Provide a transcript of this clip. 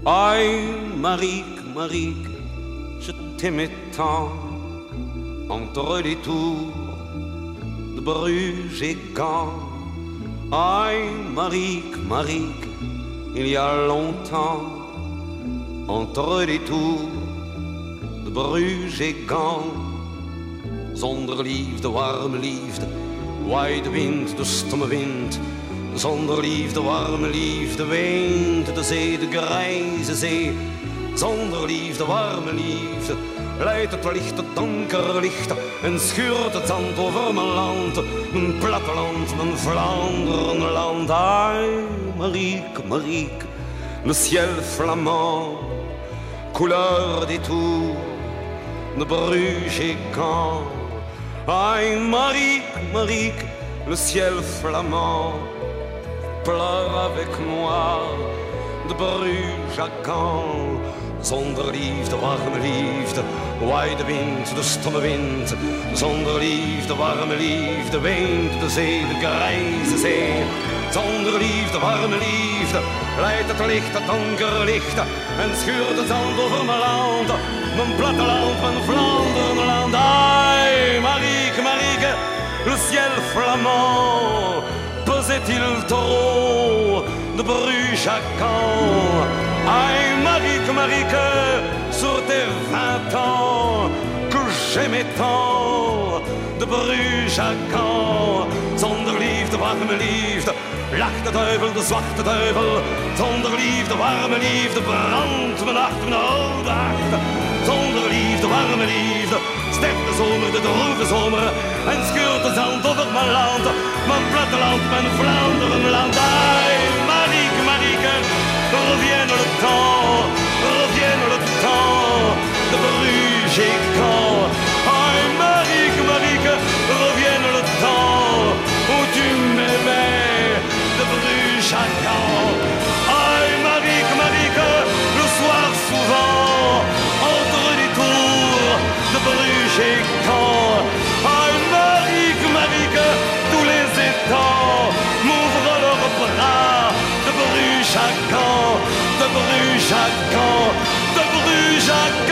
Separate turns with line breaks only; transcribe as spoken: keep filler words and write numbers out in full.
Aïe, Marique, Marique, je t'aimais tant. Entre les tours de Bruges et Gand. Aïe, Marique, Marique, il y a longtemps. Entre les tours de Bruges et Gand. Zonder liefde, warme liefde, waait de wind, de stomme wind. Zonder liefde, warme liefde, weent de zee, de grijze zee. Zonder liefde, warme liefde, leidt het licht, het donker licht. En schuurt het zand over mijn land, mijn platteland, mijn Vlaanderenland. Aïe, Marique, Marique, le ciel flamand, couleur des tours de Bruges et Gand. Aïe, Marique, Marique, le ciel flamand, pleure avec moi de Bruges à Gand. Zonder liefde, warme liefde, waait de wind, de stomme wind. Zonder liefde, warme liefde, weent de zee, de grijze zee. Zonder liefde, warme liefde, leidt het licht, het donker licht. En schuurt het zand over mijn land, mijn platteland, mijn Vlaanderenland. Aïe, Marique, Marique, le ciel flamand, pesait-il trop de Bruges à Caen? Aïe, Marique, Marique, sur tes vingt ans que j'aimais tant, de Bruges à Caen. Zonder liefde, warme liefde, lacht de duivel, de zwarte duivel. Zonder liefde, warme liefde, brandt mijn hart, mijn oude hart. Zonder liefde, warme liefde, sterft de zomer, de droeve zomer. En scheurt de zand over mijn land, mijn platteland, mijn Vlaanderenland. Aïe, Marique, Marique, revienne le temps, revienne le temps de Bruges et Caen. Aïe, Marique, Marique, revienne le temps où tu m'aimais de Bruges à Caen. Aïe, Marique, Marique, le soir souvent entre les tours de Bruges et Caen. Aïe, Marique, Marique, tous les étangs m'ouvrent leurs bras de Bruges à Caen, de Bruges à Caen, de Bruges à Caen.